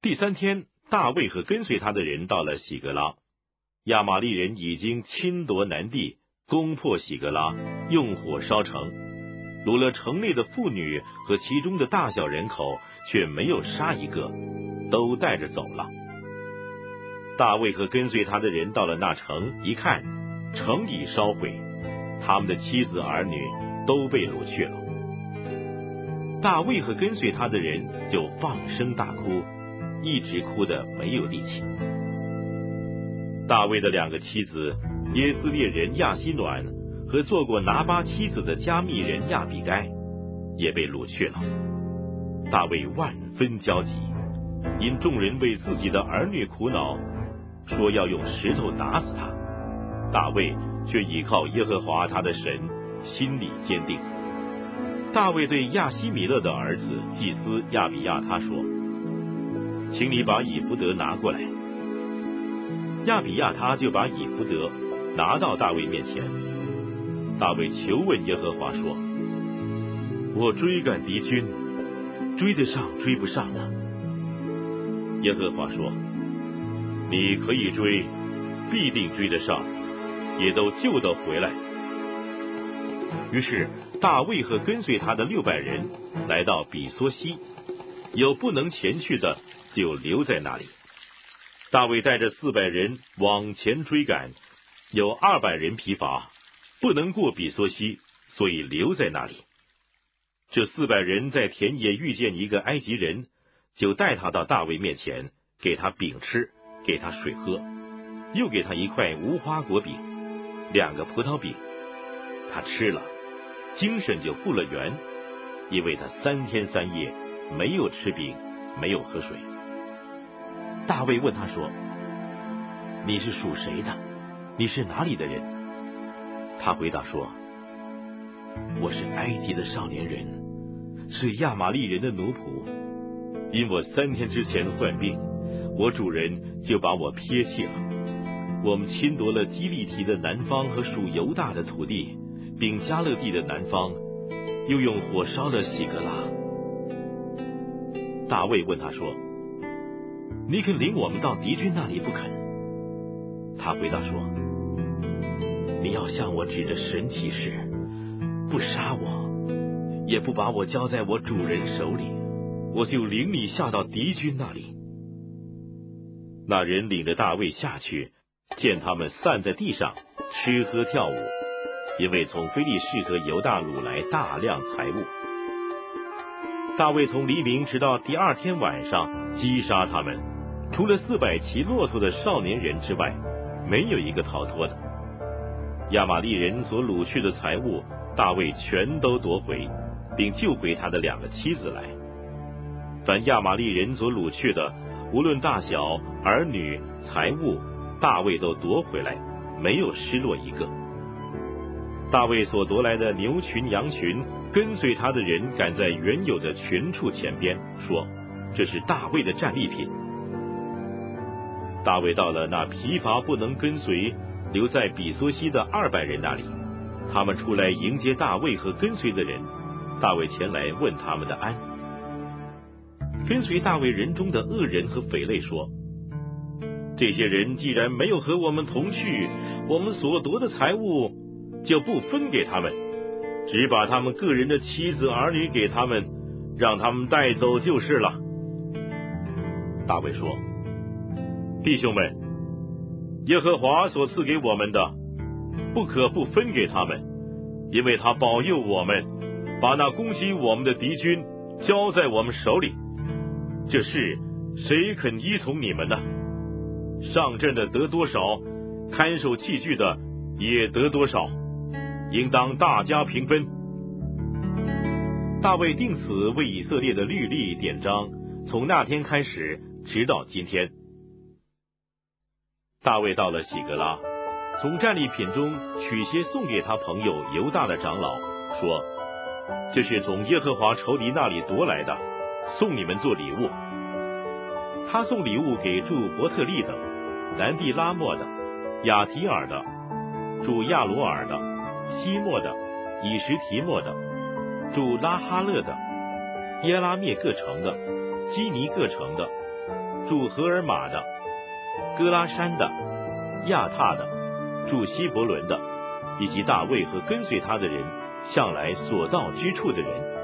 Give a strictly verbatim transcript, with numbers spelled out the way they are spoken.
第三天，大卫和跟随他的人到了喜格拉，亚玛力人已经侵夺南地，攻破喜格拉，用火烧城，掳了城内的妇女和其中的大小人口，却没有杀一个，都带着走了。大卫和跟随他的人到了那城，一看，城已烧毁，他们的妻子儿女都被掳去了。大卫和跟随他的人就放声大哭，一直哭得没有力气。大卫的两个妻子耶斯列人亚希暖和做过拿巴妻子的加密人亚比该也被掳去了。大卫万分焦急，因众人为自己的儿女苦恼，说要用石头打死他。大卫却倚靠耶和华他的神，心里坚定。大卫对亚希米勒的儿子祭司亚比亚他说：请你把以弗得拿过来。亚比亚他就把以弗得拿到大卫面前。大卫求问耶和华说：我追赶敌军，追得上追不上呢？耶和华说：你可以追，必定追得上，也都救得回来。于是大卫和跟随他的六百人来到比梭西，有不能前去的，就留在那里。大卫带着四百人往前追赶，有二百人疲乏，不能过比梭西，所以留在那里。这四百人在田野遇见一个埃及人，就带他到大卫面前，给他饼吃，给他水喝，又给他一块无花果饼，两个葡萄饼。他吃了，精神就复了原，因为他三天三夜没有吃饼，没有喝水。大卫问他说：你是属谁的？你是哪里的人？他回答说：我是埃及的少年人，是亚玛力人的奴仆。因我三天之前患病，我主人就把我撇弃了。我们侵夺了基利提的南方和属犹大的土地，并加勒地的南方，又用火烧了喜格拉。大卫问他说：你肯领我们到敌军那里不肯？他回答说：你要向我指着神起誓，不杀我，也不把我交在我主人手里，我就领你下到敌军那里。那人领着大卫下去，见他们散在地上吃喝跳舞，因为从非利士和犹大掳来大量财物。大卫从黎明直到第二天晚上击杀他们，除了四百骑骆驼的少年人之外，没有一个逃脱的。亚玛力人所掳去的财物，大卫全都夺回，并救回他的两个妻子来。凡亚玛力人所掳去的，无论大小、儿女、财物，大卫都夺回来，没有失落一个。大卫所夺来的牛群羊群，跟随他的人赶在原有的群畜前边，说：这是大卫的战利品。大卫到了那疲乏不能跟随留在比梭西的二百人那里，他们出来迎接大卫和跟随的人。大卫前来问他们的安。跟随大卫人中的恶人和匪类说：这些人既然没有和我们同去，我们所夺的财物就不分给他们，只把他们个人的妻子儿女给他们，让他们带走就是了。大卫说：弟兄们，耶和华所赐给我们的，不可不分给他们，因为他保佑我们，把那攻击我们的敌军交在我们手里。这事谁肯依从你们呢？上阵的得多少，看守器具的也得多少，应当大家平分。大卫定此为以色列的律例典章，从那天开始直到今天。大卫到了喜格拉，从战利品中取些送给他朋友犹大的长老，说：这是从耶和华仇敌那里夺来的，送你们做礼物。他送礼物给住伯特利的、南地拉莫的、亚提尔的、住亚罗尔的、西莫的、以实提莫的、住拉哈勒的、耶拉灭各城的、基尼各城的、 住荷尔玛的、哥拉山的、亚踏的、住希伯伦的，以及大卫和跟随他的人向来所到之处的人，